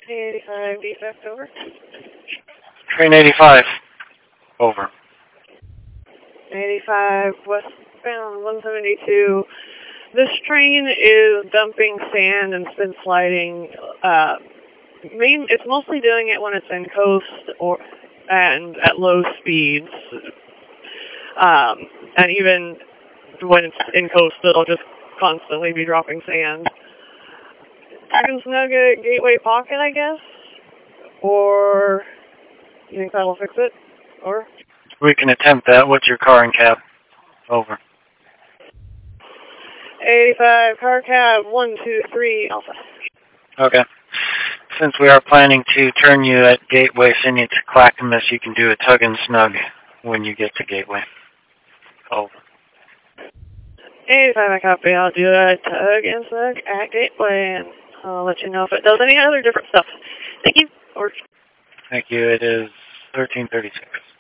85 defect, over. Train 85, over. 85 westbound 172. This train is dumping sand and spin sliding. It's mostly doing it when it's in coast and at low speeds. And even when it's in coast, it'll just constantly be dropping sand. I can snug at Gateway Pocket, I guess? Or you think that'll fix it? Or? We can attempt that. What's your car and cab? Over. 85 car cab 123 Alpha. Okay. Since we are planning to turn you at Gateway, send you to Clackamas, you can do a tug and snug when you get to Gateway. Over. 85 I copy. I'll do a tug and snug at Gateway, and I'll let you know if it does any other different stuff. Thank you. Over. Thank you. It is 1336.